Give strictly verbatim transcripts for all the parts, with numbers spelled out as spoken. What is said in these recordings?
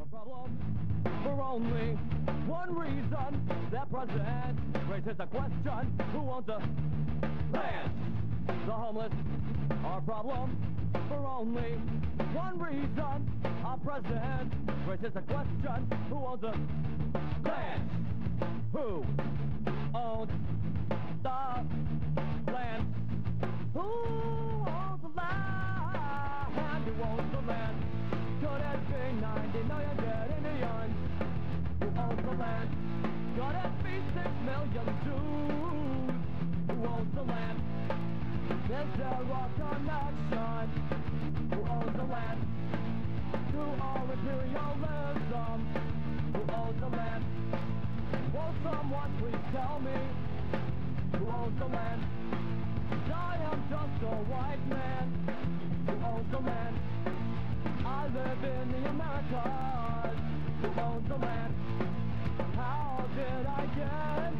problem for only one reason. That president raises the question, who owns the land? The homeless are a problem for only one reason. Our president raises the question, who owns the land? Who owns the land? Who owns the land? Who owns the land? Could it be ninety million dead Indians? Who owns the land? Could it be six million Jews? Who owns the land? Is there a connection? Who owns the land? To our imperialism? Who owns the land? Won't someone please tell me who owns the land? I am just a white man who owns the land. I live in the Americas. Who owns the land? How did I get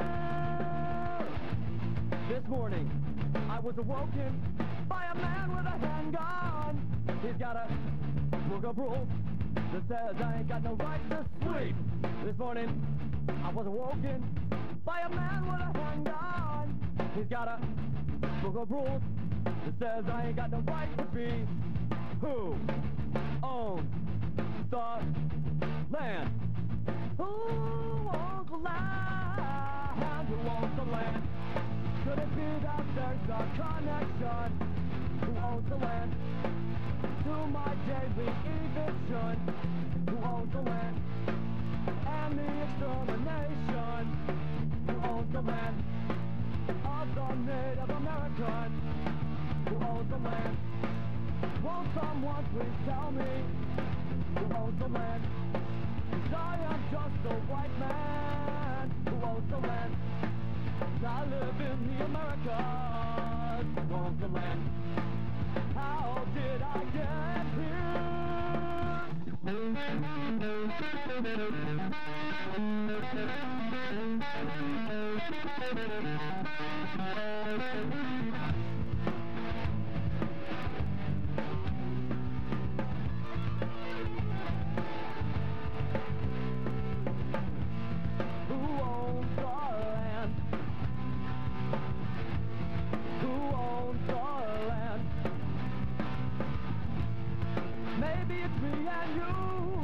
here? This morning I was awoken by a man with a handgun. He's got a book of rules that says I ain't got no right to sleep. This morning I was awoken by a man with a handgun. He's got a book of rules that says I ain't got no right to be. Who owns the land? Who owns the land? Who owns the land? Could it be that there's a connection? Who owns the land? To my daily eviction. Who owns the land? And the extermination. Who owns the land? Of the Native Americans. Who owns the land? Won't someone please tell me who owns the land? 'Cause I am just a white man who owns the land. I live in the Americas. Who owns the land? How did I get Maybe it's me and you.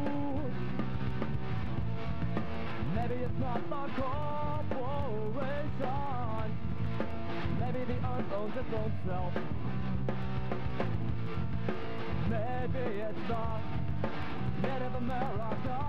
Maybe it's not the corporation. Maybe the earth owns its own self. Maybe it's the Native American.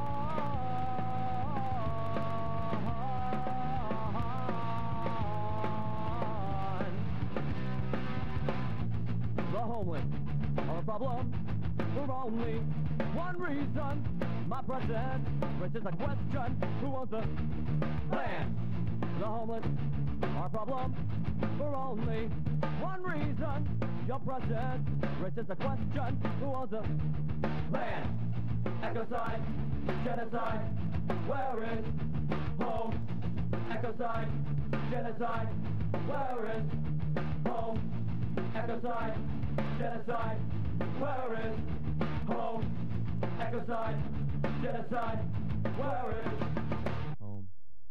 The homeless are a problem for only one reason. My president raises a question, who owns the land? The homeless are a problem for only one reason. Your president raises a question, who owns the land? Ecocide, genocide, where is home? Ecocide, genocide, where is home? Ecocide, genocide, where is home? Ecocide, genocide, where is home?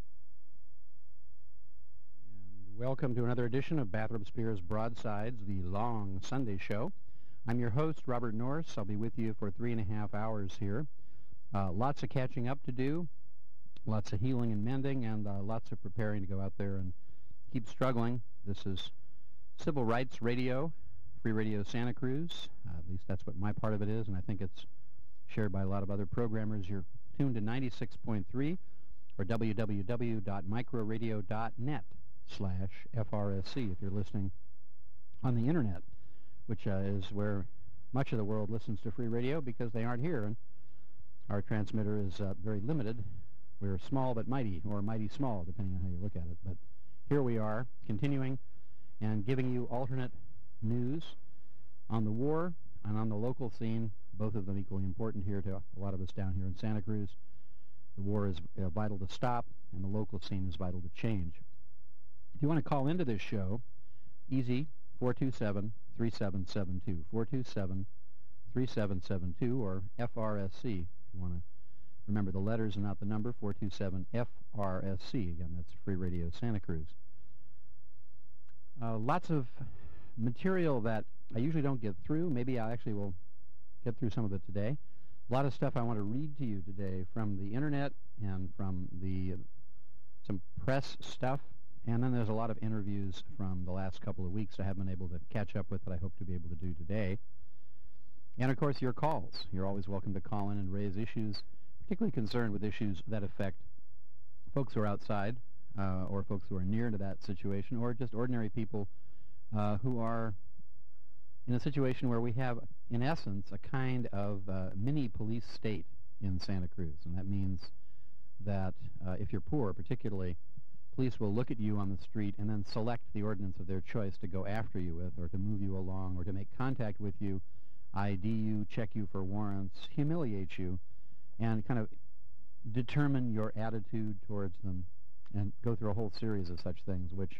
And welcome to another edition of Bathrop Spears Broadsides, the long Sunday show. I'm your host, Robert Norris. I'll be with you for three and a half hours here. Uh, lots of catching up to do, lots of healing and mending, and uh, lots of preparing to go out there and keep struggling. This is Civil Rights Radio, Free Radio Santa Cruz. Uh, at least that's what my part of it is, and I think it's shared by a lot of other programmers. You're tuned to ninety-six point three or w w w dot microradio dot net slash F R S C if you're listening on the internet, which uh, is where much of the world listens to free radio because they aren't here, and our transmitter is uh, very limited. We're small but mighty, or mighty small, depending on how you look at it. But here we are, continuing and giving you alternate news on the war and on the local scene, both of them equally important here to a lot of us down here in Santa Cruz. The war is uh, vital to stop, and the local scene is vital to change. If you want to call into this show, easy, four two seven, three seven seven two, four two seven, three seven seven two, or F R S C, If you want to remember the letters and not the number, four two seven F R S C. Again, that's Free Radio Santa Cruz. Uh, lots of material that I usually don't get through. Maybe I actually will get through some of it today. A lot of stuff I want to read to you today from the internet and from the uh, some press stuff. And then there's a lot of interviews from the last couple of weeks I haven't been able to catch up with that I hope to be able to do today. And, of course, your calls. You're always welcome to call in and raise issues, particularly concerned with issues that affect folks who are outside uh, or folks who are near to that situation, or just ordinary people uh, who are in a situation where we have, in essence, a kind of uh, mini police state in Santa Cruz. And that means that uh, if you're poor, particularly, police will look at you on the street and then select the ordinance of their choice to go after you with, or to move you along, or to make contact with you, I D you, check you for warrants, humiliate you, and kind of determine your attitude towards them, and go through a whole series of such things, which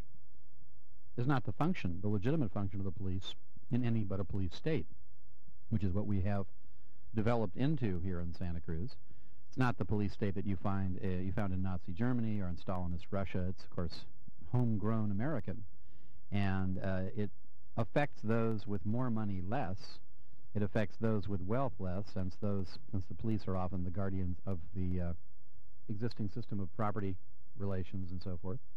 is not the function, the legitimate function of the police in any but a police state, which is what we have developed into here in Santa Cruz. It's not the police state that you find uh, you found in Nazi Germany or in Stalinist Russia. It's, of course, homegrown American. And uh, it affects those with more money less. It affects those with wealth less, since those since the police are often the guardians of the uh, existing system of property relations and so forth.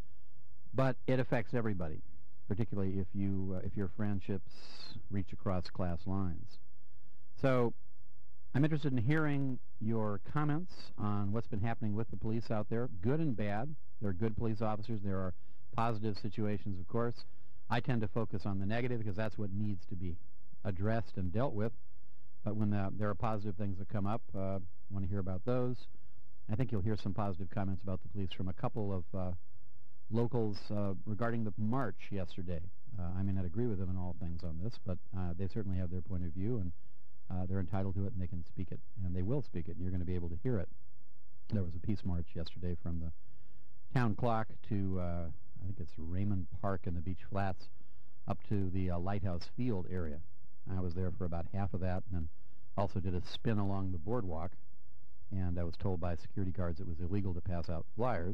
But it affects everybody, particularly if you uh, if your friendships reach across class lines. So I'm interested in hearing your comments on what's been happening with the police out there, good and bad. There are good police officers. There are positive situations, of course. I tend to focus on the negative because that's what needs to be addressed and dealt with. But when the, there are positive things that come up, I uh, want to hear about those. I think you'll hear some positive comments about the police from a couple of uh, locals uh, regarding the march yesterday. Uh, I may not agree with them in all things on this, but uh, they certainly have their point of view, and Uh, they're entitled to it, and they can speak it, and they will speak it, and you're going to be able to hear it. There was a peace march yesterday from the town clock to, uh, I think it's Raymond Park in the Beach Flats, up to the uh, Lighthouse Field area. I was there for about half of that, and then also did a spin along the boardwalk, and I was told by security guards it was illegal to pass out flyers.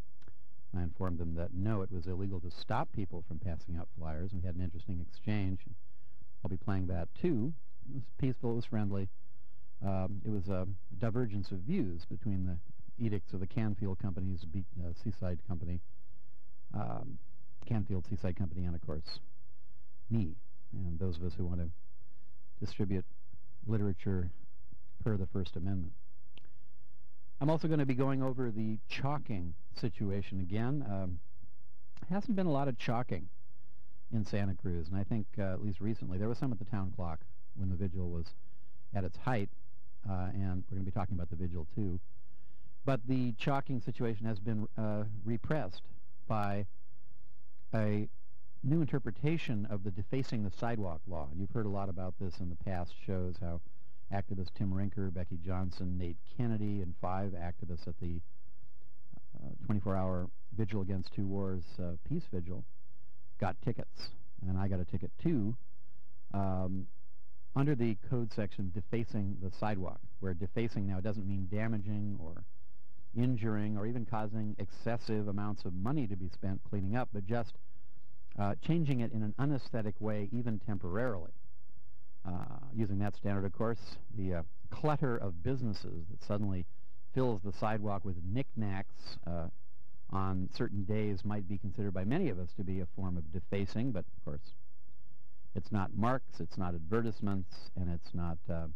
I informed them that, no, it was illegal to stop people from passing out flyers, and we had an interesting exchange. I'll be playing that, too. It was peaceful, it was friendly. Um, it was a divergence of views between the edicts of the Canfield Company's Be uh, Seaside Company, um, Canfield Seaside Company, and, of course, me, and those of us who want to distribute literature per the First Amendment. I'm also going to be going over the chalking situation again. Um, there hasn't been a lot of chalking in Santa Cruz, and I think, uh, at least recently, there was some at the town clock when the vigil was at its height, uh, and we're going to be talking about the vigil too. But the chalking situation has been uh, repressed by a new interpretation of the defacing the sidewalk law. And you've heard a lot about this in the past shows, how activists Tim Rinker, Becky Johnson, Nate Kennedy, and five activists at the uh, twenty-four hour Vigil Against Two Wars uh, peace vigil got tickets. And I got a ticket too, um, under the code section defacing the sidewalk, where defacing now doesn't mean damaging or injuring or even causing excessive amounts of money to be spent cleaning up, but just uh, changing it in an unaesthetic way, even temporarily. Uh, using that standard, of course, the uh, clutter of businesses that suddenly fills the sidewalk with knickknacks uh, on certain days might be considered by many of us to be a form of defacing, but of course it's not marks, it's not advertisements, and it's not, uh,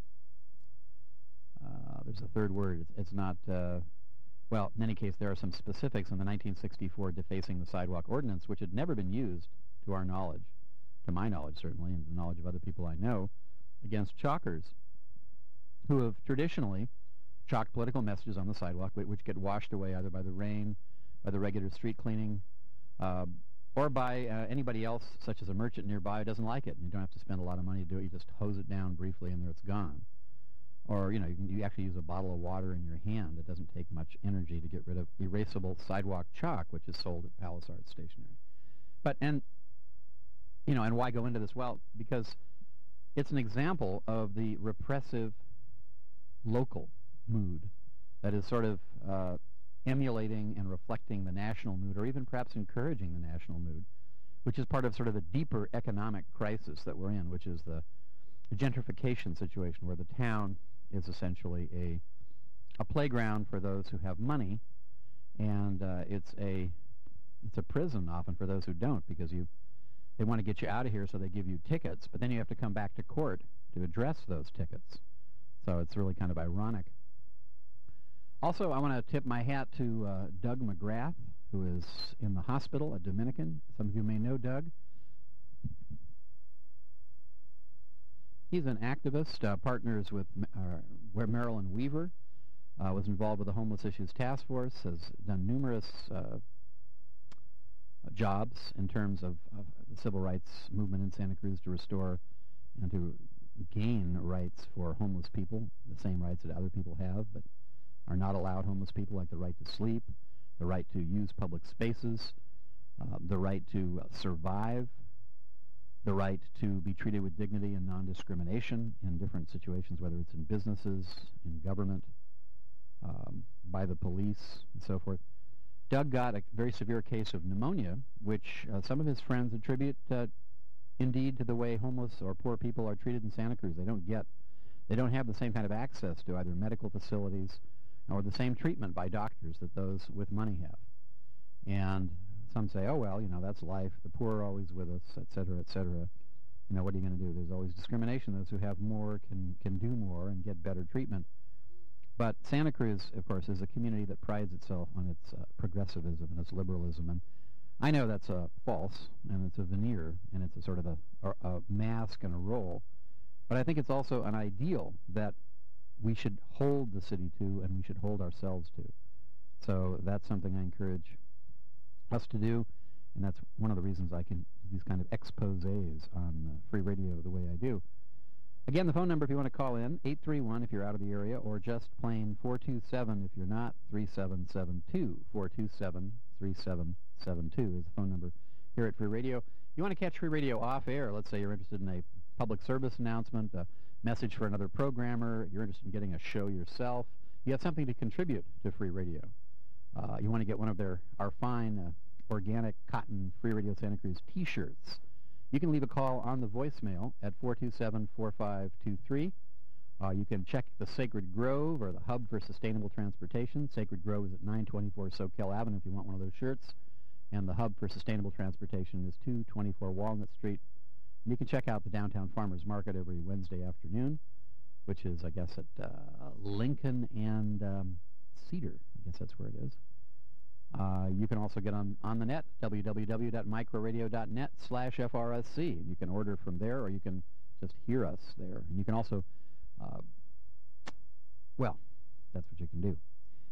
uh, there's a third word, it's, it's not, uh, well, in any case, there are some specifics in the nineteen sixty-four Defacing the Sidewalk Ordinance, which had never been used, to our knowledge, to my knowledge certainly, and the knowledge of other people I know, against chalkers, who have traditionally chalked political messages on the sidewalk, which get washed away either by the rain, by the regular street cleaning, uh, or by uh, anybody else, such as a merchant nearby who doesn't like it, and you don't have to spend a lot of money to do it. You just hose it down briefly, and there it's gone. Or, you know, you can you actually use a bottle of water in your hand. It doesn't take much energy to get rid of erasable sidewalk chalk, which is sold at Palace Arts Stationery. But, and, you know, and why go into this? Well, because it's an example of the repressive local mood that is sort of uh, emulating and reflecting the national mood, or even perhaps encouraging the national mood, which is part of sort of the deeper economic crisis that we're in, which is the, the gentrification situation, where the town is essentially a a playground for those who have money, and uh, it's a it's a prison often for those who don't, because you they want to get you out of here, so they give you tickets, but then you have to come back to court to address those tickets. So it's really kind of ironic. Also, I want to tip my hat to uh, Doug McGrath, who is in the hospital, a Dominican. Some of you may know Doug. He's an activist, uh, partners with uh, where Marilyn Weaver, uh, was involved with the Homeless Issues Task Force, has done numerous uh, jobs in terms of, of the civil rights movement in Santa Cruz to restore and to gain rights for homeless people, the same rights that other people have, but are not allowed homeless people, like the right to sleep, the right to use public spaces, uh, the right to uh, survive, the right to be treated with dignity and non-discrimination in different situations, whether it's in businesses, in government, um, by the police, and so forth. Doug got a very severe case of pneumonia, which uh, some of his friends attribute uh, indeed to the way homeless or poor people are treated in Santa Cruz. They don't get, they don't have the same kind of access to either medical facilities or the same treatment by doctors that those with money have. And some say, oh, well, you know, that's life. The poor are always with us, et cetera, et cetera. You know, what are you going to do? There's always discrimination. Those who have more can, can do more and get better treatment. But Santa Cruz, of course, is a community that prides itself on its uh, progressivism and its liberalism. And I know that's uh, false, and it's a veneer, and it's a sort of a, a, a mask and a role. But I think it's also an ideal that we should hold the city to, and we should hold ourselves to. So that's something I encourage us to do, and that's one of the reasons I can do these kind of exposés on uh, free radio the way I do. Again, the phone number if you want to call in, eight three one if you're out of the area, or just plain four two seven if you're not, three seven seven two. four two seven, three seven seven two is the phone number here at Free Radio. You want to catch Free Radio off air, let's say you're interested in a public service announcement, a message for another programmer, you're interested in getting a show yourself, you have something to contribute to Free Radio. Uh, you want to get one of their our fine uh, organic cotton Free Radio Santa Cruz T-shirts. You can leave a call on the voicemail at four two seven, four five two three. Uh, you can check the Sacred Grove, or the Hub for Sustainable Transportation. Sacred Grove is at nine twenty-four Soquel Avenue if you want one of those shirts. And the Hub for Sustainable Transportation is two twenty-four Walnut Street. And you can check out the Downtown Farmers Market every Wednesday afternoon, which is, I guess, at uh, Lincoln and um, Cedar. I guess that's where it is. Uh, you can also get on, on the net, w w w dot microradio dot net slash F R S C. And you can order from there, or you can just hear us there. And you can also, uh, well, that's what you can do.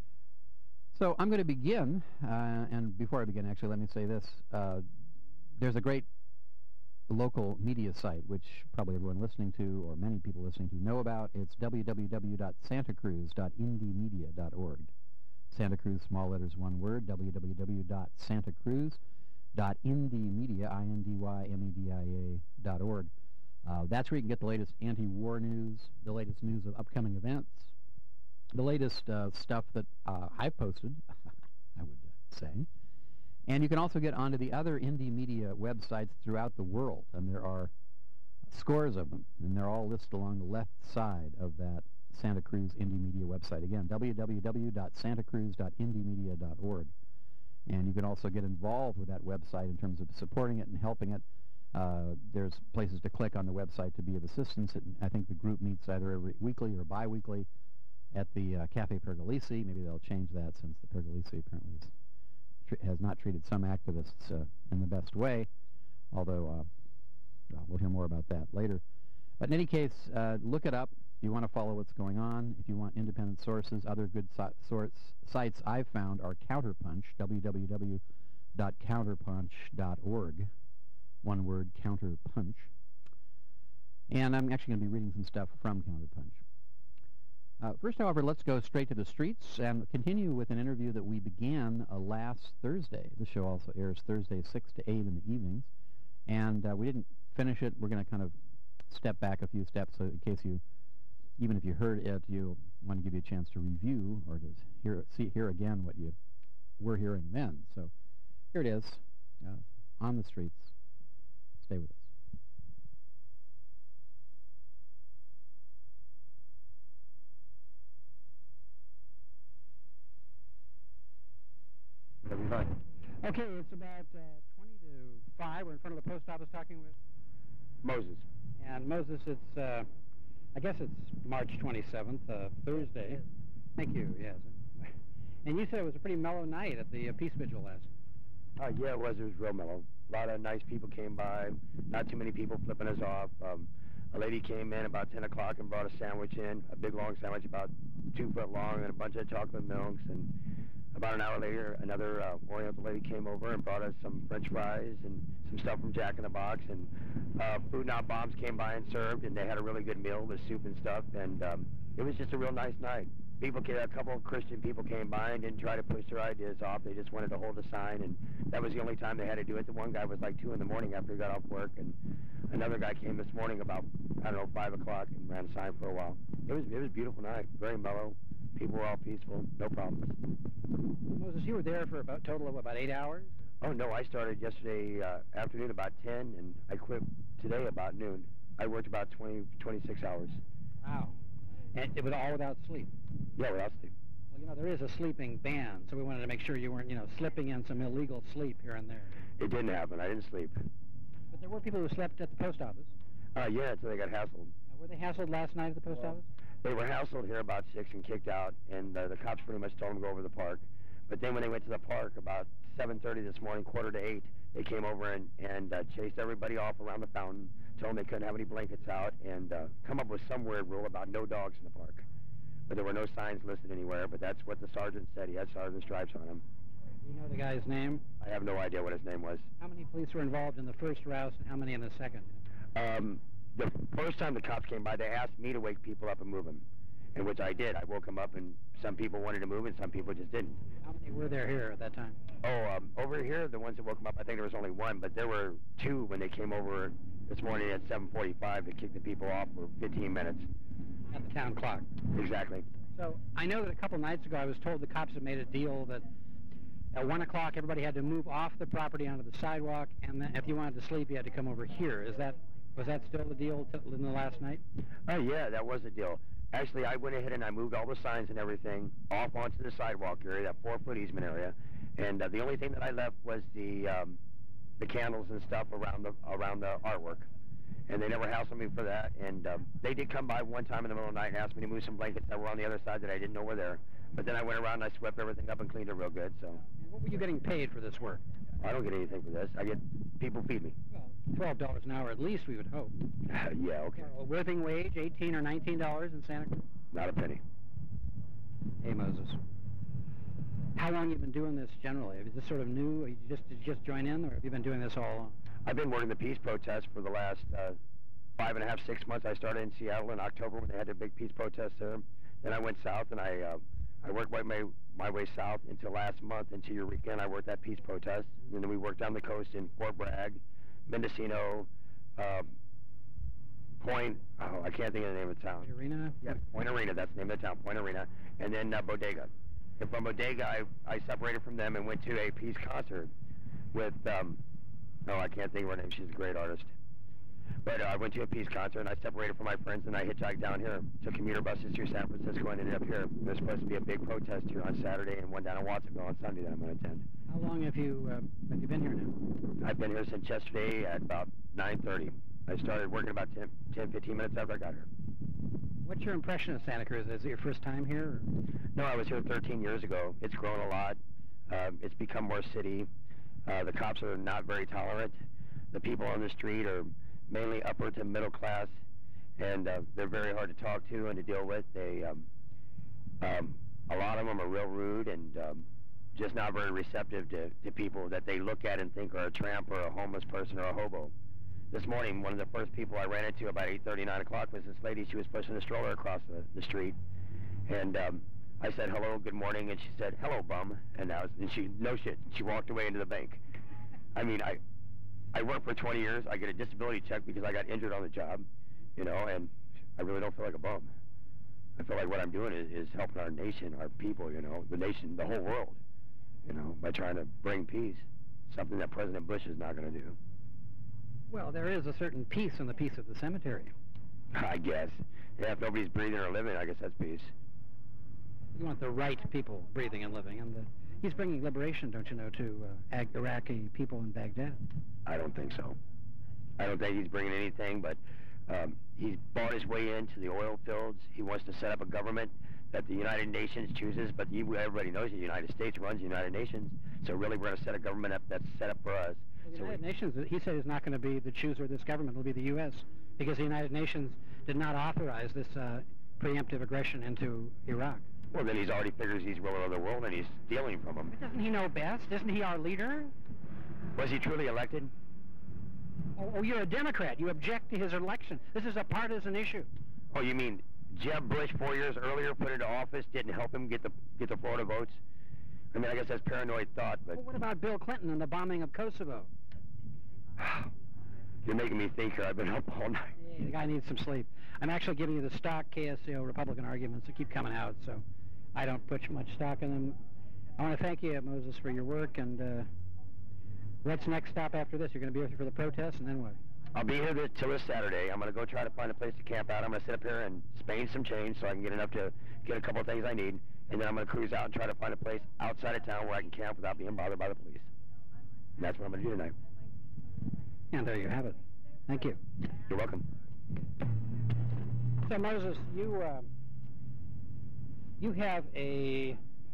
So I'm going to begin, uh, and before I begin, actually, let me say this. Uh, there's a great local media site, which probably everyone listening to, or many people listening to, know about. It's w w w dot santa cruz dot indie media dot org. Santa Cruz, small letters, one word, w w w dot santa cruz dot indie media, I N D Y M E D I A dot org. Uh, that's where you can get the latest anti-war news, the latest news of upcoming events, the latest uh, stuff that uh, I've posted, I would uh, say. And you can also get onto the other indie media websites throughout the world, and there are scores of them, and they're all listed along the left side of that Santa Cruz Indie Media website. Again, w w w dot santa cruz dot indie media dot org. And you can also get involved with that website in terms of supporting it and helping it. Uh, there's places to click on the website to be of assistance. It, I think the group meets either every weekly or bi-weekly at the uh, Cafe Pergolesi. Maybe they'll change that, since the Pergolesi apparently is, tr has not treated some activists uh, in the best way, although uh, well, we'll hear more about that later. But in any case, uh, look it up. If you want to follow what's going on, if you want independent sources, other good si sorts, sites I've found are Counterpunch, w w w dot counterpunch dot org. One word, Counterpunch. And I'm actually going to be reading some stuff from Counterpunch. Uh, first, however, let's go straight to the streets and continue with an interview that we began uh, last Thursday. The show also airs Thursday, six to eight in the evenings. And uh, we didn't finish it. We're going to kind of step back a few steps, so in case you, even if you heard it, you want to give you a chance to review or to hear, see, hear again what you were hearing then. So here it is, uh, On the Streets. Stay with us. Okay, it's about uh, twenty to five. We're in front of the post office talking with Moses. And Moses, it's, uh, I guess it's March twenty-seventh, uh, Thursday. Thank you, yes. And you said it was a pretty mellow night at the uh, Peace Vigil last night. Uh, yeah, it was. It was real mellow. A lot of nice people came by. Not too many people flipping us off. Um, a lady came in about ten o'clock and brought a sandwich in, a big long sandwich about two foot long and a bunch of chocolate milks. And about an hour later, another uh, Oriental lady came over and brought us some French fries and some stuff from Jack in the Box. And uh, Food Not Bombs came by and served, and they had a really good meal with soup and stuff. And um, it was just a real nice night. People, came, a couple of Christian people came by and didn't try to push their ideas off. They just wanted to hold a sign, and that was the only time they had to do it. The one guy was like two in the morning after he got off work, and another guy came this morning about, I don't know, five o'clock and ran a sign for a while. It was, it was a beautiful night, very mellow. People were all peaceful, no problems. Moses, you were there for about total of about eight hours? Oh, no, I started yesterday uh, afternoon about ten, and I quit today about noon. I worked about twenty, twenty-six hours. Wow. And it was all without sleep? Yeah, without sleep. Well, you know, there is a sleeping ban, so we wanted to make sure you weren't, you know, slipping in some illegal sleep here and there. It didn't happen. I didn't sleep. But there were people who slept at the post office? Uh, yeah, until they got hassled. Now, were they hassled last night at the post well, office? They were hassled here about six and kicked out, and uh, the cops pretty much told them to go over to the park. But then when they went to the park about seven thirty this morning, quarter to eight, they came over and, and uh, chased everybody off around the fountain, told them they couldn't have any blankets out, and uh, come up with some weird rule about no dogs in the park. But there were no signs listed anywhere, but that's what the sergeant said. He had sergeant stripes on him. Do you know the guy's name? I have no idea what his name was. How many police were involved in the first rouse and how many in the second? Um, the first time the cops came by, they asked me to wake people up and move them, in which I did. I woke them up, and some people wanted to move, and some people just didn't. How many were there here at that time? Oh, um, over here, the ones that woke them up, I think there was only one, but there were two when they came over this morning at seven forty-five to kick the people off for fifteen minutes. At the town clock? Exactly. So I know that a couple nights ago I was told the cops had made a deal that at one o'clock everybody had to move off the property onto the sidewalk, and then if you wanted to sleep you had to come over here. Is that, was that still the deal t in the last night? Oh, yeah, that was the deal. Actually, I went ahead and I moved all the signs and everything off onto the sidewalk area, that four-foot easement area, and uh, the only thing that I left was the um, the candles and stuff around the around the artwork. And they never hassled me for that. And um, they did come by one time in the middle of the night and asked me to move some blankets that were on the other side that I didn't know were there. But then I went around and I swept everything up and cleaned it real good. So. And what were you getting paid for this work? I don't get anything for this. I get people feed me. Well, twelve dollars an hour at least, we would hope. Yeah, okay. A living wage, eighteen or nineteen dollars in Santa Cruz? Not a penny. Hey, Moses. How long have you been doing this generally? Is this sort of new? Or you just, did you just join in, or have you been doing this all along? I've been working the peace protest for the last uh, five and a half, six months. I started in Seattle in October when they had their big peace protest there. Then I went south, and I uh, I worked my, my, my way south until last month, into Eureka, and I worked that peace protest. And then we worked down the coast in Fort Bragg, Mendocino, uh, Point, oh, I can't think of the name of the town. Point Arena? Yeah, Point Arena, that's the name of the town, Point Arena. And then uh, Bodega. And from Bodega, I, I separated from them and went to a peace concert with, um, oh, I can't think of her name. She's a great artist. But uh, I went to a peace concert, and I separated from my friends, and I hitchhiked down here. Took commuter buses through San Francisco and ended up here. There's supposed to be a big protest here on Saturday and one down in Watsonville on Sunday that I'm going to attend. How long have you, uh, have you been here now? I've been here since yesterday at about nine thirty. I started working about ten, ten, fifteen minutes after I got here. What's your impression of Santa Cruz? Is it your first time here? Or? No, I was here thirteen years ago. It's grown a lot. Uh, it's become more city. Uh, the cops are not very tolerant. The people on the street are mainly upper to middle class, and uh, they're very hard to talk to and to deal with. They, um, um, a lot of them are real rude and um, just not very receptive to, to people that they look at and think are a tramp or a homeless person or a hobo. This morning, one of the first people I ran into about eight thirty, nine o'clock was this lady. She was pushing a stroller across the, the street, and um, I said, hello, good morning, and she said, hello, bum, and, I was, and she, no shit, she walked away into the bank. I mean, I, I worked for twenty years. I get a disability check because I got injured on the job, you know, and I really don't feel like a bum. I feel like what I'm doing is, is helping our nation, our people, you know, the nation, the whole world, you know, by trying to bring peace, something that President Bush is not going to do. Well, there is a certain peace in the peace of the cemetery. I guess. Yeah, if nobody's breathing or living, I guess that's peace. You want the right people breathing and living, and the, he's bringing liberation, don't you know, to uh, Ag- Iraqi people in Baghdad. I don't think so. I don't think he's bringing anything, but um, he's bought his way into the oil fields. He wants to set up a government that the United Nations chooses, but you, everybody knows the United States runs the United Nations, so really we're going to set a government up that's set up for us. Well, the so United we, Nations, he said, is not going to be the chooser of this government. It'll be the U S because the United Nations did not authorize this uh, preemptive aggression into Iraq. Well, then he's already figures he's ruler of the world and he's stealing from them. But doesn't he know best? Isn't he our leader? Was he truly elected? Oh, oh, you're a Democrat. You object to his election. This is a partisan issue. Oh, you mean Jeb Bush four years earlier put into office didn't help him get the get the Florida votes? I mean, I guess that's paranoid thought, but... Well, what about Bill Clinton and the bombing of Kosovo? You're making me think here. I've been up all night. Yeah, the guy needs some sleep. I'm actually giving you the stock K S C O Republican arguments that keep coming out, so I don't put much stock in them. I want to thank you, Moses, for your work, and uh, what's next stop after this? You're going to be with you for the protest, and then what? I'll be here this, till this Saturday. I'm going to go try to find a place to camp out. I'm going to sit up here and Spain some change so I can get enough to get a couple of things I need, and then I'm going to cruise out and try to find a place outside of town where I can camp without being bothered by the police. And that's what I'm going to do tonight. And there you have it. Thank you. You're welcome. So, Moses, you uh, you have a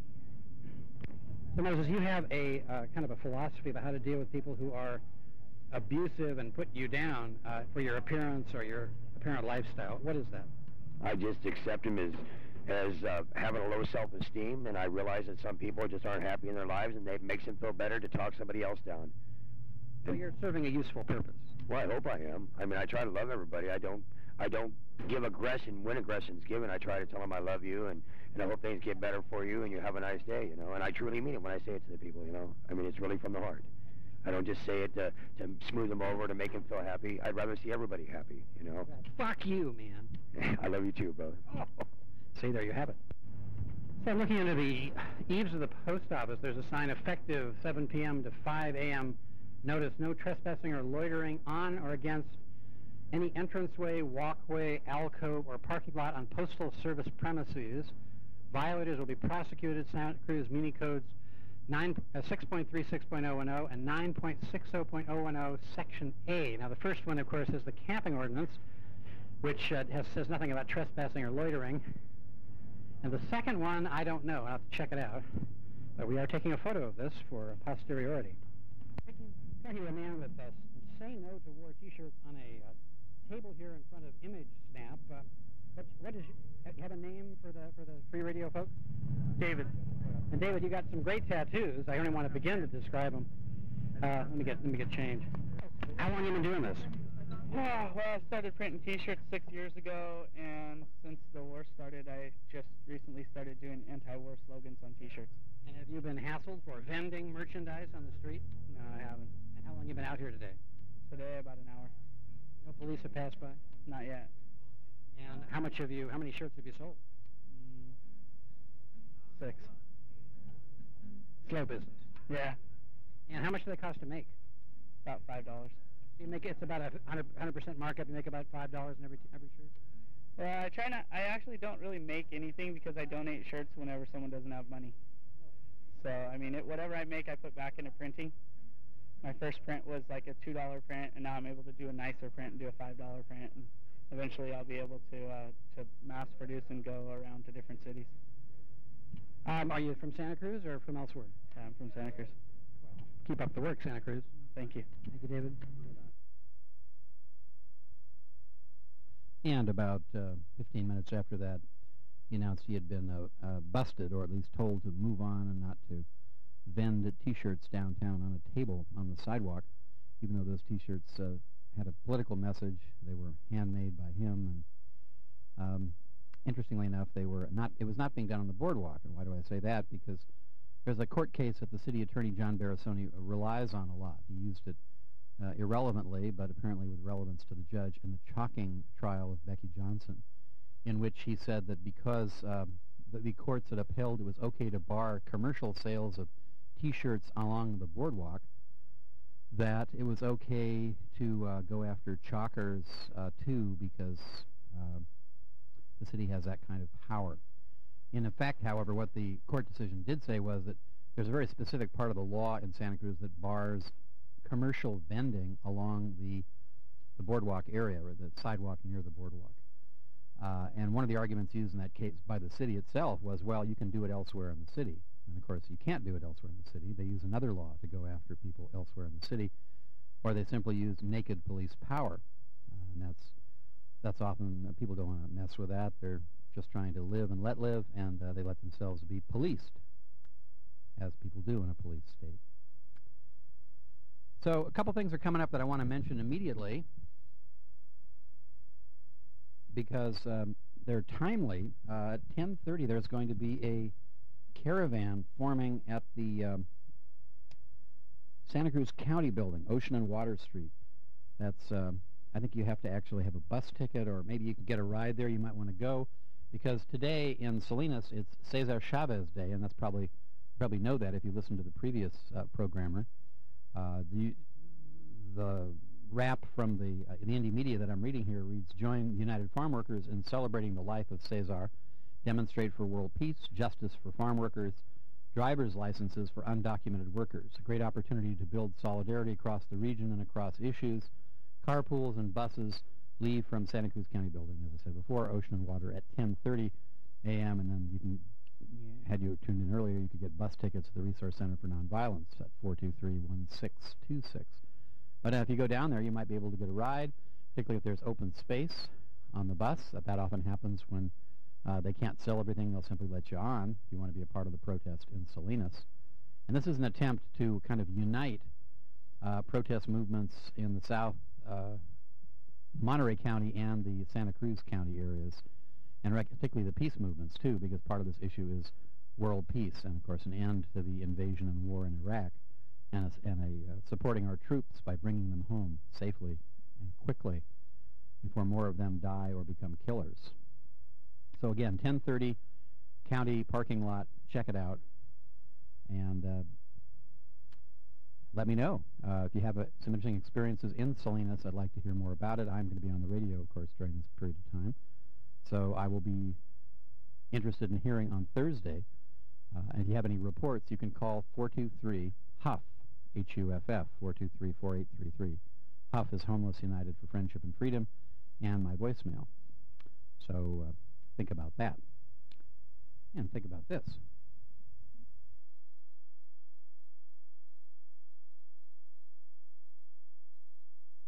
so Moses, you have a uh, kind of a philosophy about how to deal with people who are abusive and put you down uh, for your appearance or your apparent lifestyle. What is that? I just accept him as as uh, having a low self-esteem, and I realize that some people just aren't happy in their lives, and it makes them feel better to talk somebody else down. Well, you're serving a useful purpose. Well, I hope I am. I mean, I try to love everybody. I don't I don't give aggression when aggression's given. I try to tell them I love you, and, and I hope things get better for you, and you have a nice day, you know. And I truly mean it when I say it to the people, you know. I mean, it's really from the heart. I don't just say it to, to smooth them over, to make them feel happy. I'd rather see everybody happy, you know. Fuck you, man. I love you too, brother. See, there you have it. So I'm looking into the eaves of the post office. There's a sign effective seven p m to five a m Notice no trespassing or loitering on or against any entranceway, walkway, alcove, or parking lot on Postal Service premises. Violators will be prosecuted. Santa Cruz Muni Codes six point three six point oh ten and nine point six oh point oh ten, Section A. Now, the first one, of course, is the camping ordinance, which uh, has, says nothing about trespassing or loitering. And the second one, I don't know. I'll have to check it out. But we are taking a photo of this for posteriority. Got here a man with uh, Say No to War T-shirts on a uh, table here in front of Image Snap. Uh, what, what is you have a name for the for the free radio folks? David. And David, you got some great tattoos. I only want to begin to describe them. Uh, let me get let me get change. How long have you been doing this? Oh, well, I started printing T-shirts six years ago, and since the war started, I just recently started doing anti-war slogans on T-shirts. And have you been hassled for vending merchandise on the street? No, I haven't. And how long have you been out here today? Today, about an hour. No police have passed by? Not yet. And how much have you? How many shirts have you sold? Mm, six. Slow business. Yeah. And how much do they cost to make? About five dollars. So you make it's about a hundred percent markup. You make about five dollars in every every shirt. Well, I try not. I actually don't really make anything because I donate shirts whenever someone doesn't have money. So I mean, it, whatever I make, I put back into printing. My first print was like a two dollar print, and now I'm able to do a nicer print and do a five dollar print. And eventually, I'll be able to uh, to mass produce and go around to different cities. Um, are you from Santa Cruz or from elsewhere? Yeah, I'm from Santa Cruz. Well, keep up the work, Santa Cruz. Thank you. Thank you, David. And about uh, fifteen minutes after that, he announced he had been uh, uh, busted, or at least told to move on and not to vend T-shirts downtown on a table on the sidewalk, even though those T-shirts uh, had a political message. They were handmade by him, and um, interestingly enough, they were not. It was not being done on the boardwalk. And why do I say that? Because there's a court case that the city attorney John Barasoni uh, relies on a lot. He used it uh, irrelevantly, but apparently with relevance to the judge in the Chalking trial of Becky Johnson. in which he said that because um, the, the courts had upheld it was okay to bar commercial sales of T-shirts along the boardwalk, that it was okay to uh, go after chalkers uh, too, because uh, the city has that kind of power. In effect, however, what the court decision did say was that there's a very specific part of the law in Santa Cruz that bars commercial vending along the, the boardwalk area, or the sidewalk near the boardwalk. Uh, and one of the arguments used in that case by the city itself was, well, you can do it elsewhere in the city. And of course, you can't do it elsewhere in the city. They use another law to go after people elsewhere in the city, or they simply use naked police power. Uh, and that's that's often, uh, people don't want to mess with that. They're just trying to live and let live, and uh, they let themselves be policed, as people do in a police state. So a couple things are coming up that I want to mention immediately, because um, they're timely. Uh, at ten thirty, there's going to be a caravan forming at the um, Santa Cruz County building, Ocean and Water Street. That's, um, I think you have to actually have a bus ticket, or maybe you can get a ride there. You might want to go, because today in Salinas it's Cesar Chavez Day, and that's probably, you probably know that if you listen to the previous uh, programmer. Uh, the, the rap from the, uh, the indie media that I'm reading here reads, "Join United Farm Workers in celebrating the life of Cesar. Demonstrate for world peace, justice for farm workers, driver's licenses for undocumented workers. A great opportunity to build solidarity across the region and across issues. Carpools and buses leave from Santa Cruz County building," as I said before, Ocean and Water, at ten thirty a m And then you can, had you tuned in earlier, you could get bus tickets to the Resource Center for Nonviolence at four two three, one six two six. But uh, if you go down there, you might be able to get a ride, particularly if there's open space on the bus. That, that often happens when Uh, they can't sell everything. They'll simply let you on if you want to be a part of the protest in Salinas. And this is an attempt to kind of unite uh, protest movements in the South, uh, Monterey County and the Santa Cruz County areas, and rec particularly the peace movements too, because part of this issue is world peace, and of course an end to the invasion and war in Iraq, and a, and a uh, supporting our troops by bringing them home safely and quickly before more of them die or become killers. So again, ten thirty, county parking lot. Check it out, and uh, let me know uh, if you have uh, some interesting experiences in Salinas. I'd like to hear more about it. I'm going to be on the radio, of course, during this period of time, so I will be interested in hearing on Thursday. Uh, and if you have any reports, you can call four two three H U F F, H U F F, four two three, four eight three three. H U F is Homeless United for Friendship and Freedom, and my voicemail. So. Uh, Think about that. And think about this.